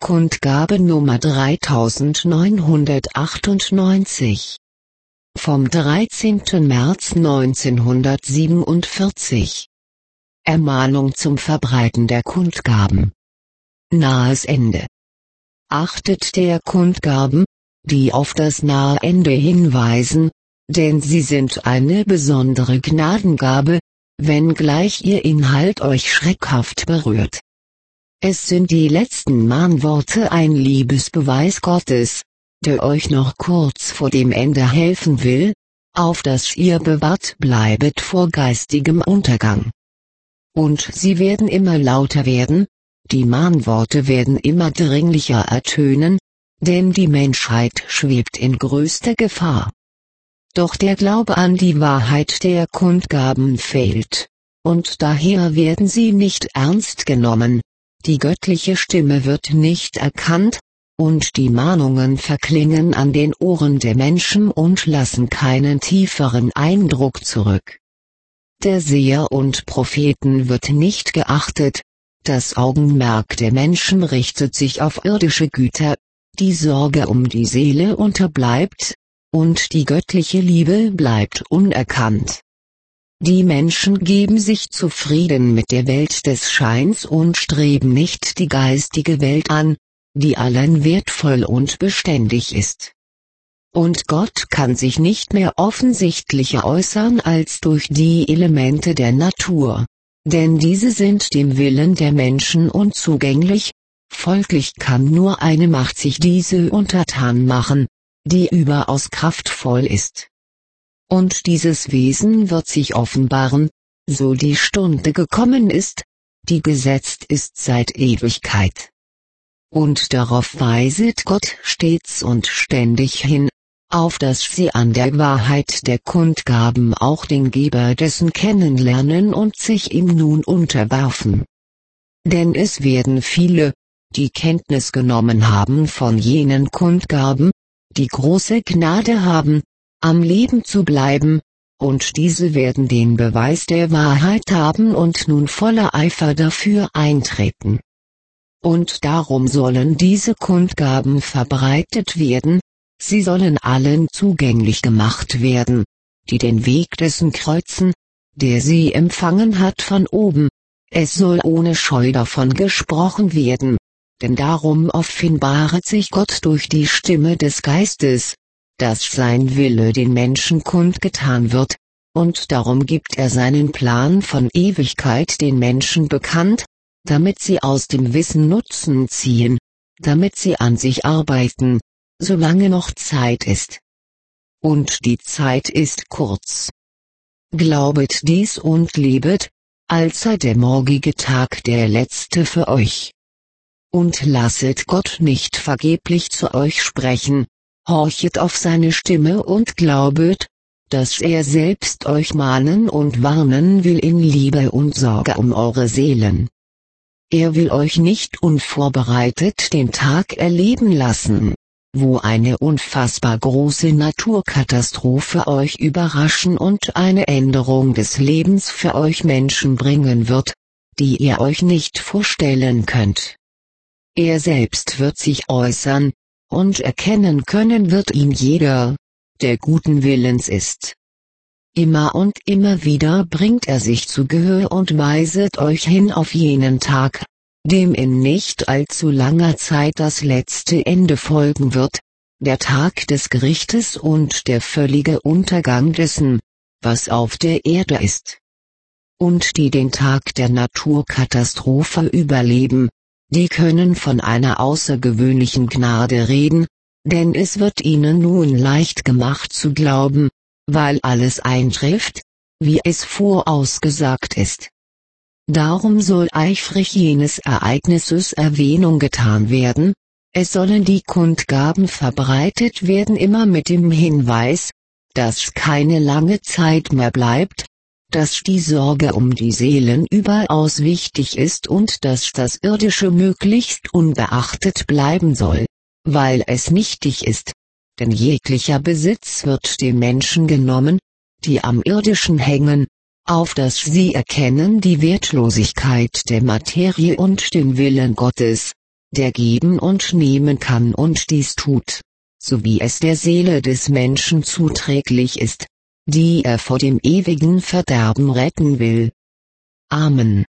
Kundgabe Nummer 3998. Vom 13. März 1947. Ermahnung zum Verbreiten der Kundgaben. Nahes Ende. Achtet der Kundgaben, die auf das nahe Ende hinweisen, denn sie sind eine besondere Gnadengabe, wenngleich ihr Inhalt euch schreckhaft berührt. Es sind die letzten Mahnworte, ein Liebesbeweis Gottes, der euch noch kurz vor dem Ende helfen will, auf dass ihr bewahrt bleibet vor geistigem Untergang. Und sie werden immer lauter werden, die Mahnworte werden immer dringlicher ertönen, denn die Menschheit schwebt in größter Gefahr. Doch der Glaube an die Wahrheit der Kundgaben fehlt, und daher werden sie nicht ernst genommen. Die göttliche Stimme wird nicht erkannt, und die Mahnungen verklingen an den Ohren der Menschen und lassen keinen tieferen Eindruck zurück. Der Seher und Propheten wird nicht geachtet, das Augenmerk der Menschen richtet sich auf irdische Güter, die Sorge um die Seele unterbleibt, und die göttliche Liebe bleibt unerkannt. Die Menschen geben sich zufrieden mit der Welt des Scheins und streben nicht die geistige Welt an, die allen wertvoll und beständig ist. Und Gott kann sich nicht mehr offensichtlicher äußern als durch die Elemente der Natur, denn diese sind dem Willen der Menschen unzugänglich, folglich kann nur eine Macht sich diese untertan machen, die überaus kraftvoll ist. Und dieses Wesen wird sich offenbaren, so die Stunde gekommen ist, die gesetzt ist seit Ewigkeit. Und darauf weiset Gott stets und ständig hin, auf dass sie an der Wahrheit der Kundgaben auch den Geber dessen kennenlernen und sich ihm nun unterwerfen. Denn es werden viele, die Kenntnis genommen haben von jenen Kundgaben, die große Gnade haben, am Leben zu bleiben, und diese werden den Beweis der Wahrheit haben und nun voller Eifer dafür eintreten. Und darum sollen diese Kundgaben verbreitet werden, sie sollen allen zugänglich gemacht werden, die den Weg dessen kreuzen, der sie empfangen hat von oben, es soll ohne Scheu davon gesprochen werden, denn darum offenbaret sich Gott durch die Stimme des Geistes, dass sein Wille den Menschen kundgetan wird, und darum gibt er seinen Plan von Ewigkeit den Menschen bekannt, damit sie aus dem Wissen Nutzen ziehen, damit sie an sich arbeiten, solange noch Zeit ist. Und die Zeit ist kurz. Glaubet dies und lebet, als sei der morgige Tag der letzte für euch. Und lasset Gott nicht vergeblich zu euch sprechen, horchet auf seine Stimme und glaubet, dass er selbst euch mahnen und warnen will in Liebe und Sorge um eure Seelen. Er will euch nicht unvorbereitet den Tag erleben lassen, wo eine unfassbar große Naturkatastrophe euch überraschen und eine Änderung des Lebens für euch Menschen bringen wird, die ihr euch nicht vorstellen könnt. Er selbst wird sich äußern, und erkennen können wird ihn jeder, der guten Willens ist. Immer und immer wieder bringt er sich zu Gehör und weiset euch hin auf jenen Tag, dem in nicht allzu langer Zeit das letzte Ende folgen wird, der Tag des Gerichtes und der völlige Untergang dessen, was auf der Erde ist. Und die den Tag der Naturkatastrophe überleben, die können von einer außergewöhnlichen Gnade reden, denn es wird ihnen nun leicht gemacht zu glauben, weil alles eintrifft, wie es vorausgesagt ist. Darum soll eifrig jenes Ereignisses Erwähnung getan werden, es sollen die Kundgaben verbreitet werden immer mit dem Hinweis, dass keine lange Zeit mehr bleibt, dass die Sorge um die Seelen überaus wichtig ist und dass das Irdische möglichst unbeachtet bleiben soll, weil es nichtig ist, denn jeglicher Besitz wird den Menschen genommen, die am Irdischen hängen, auf dass sie erkennen die Wertlosigkeit der Materie und den Willen Gottes, der geben und nehmen kann und dies tut, so wie es der Seele des Menschen zuträglich ist, die er vor dem ewigen Verderben retten will. Amen.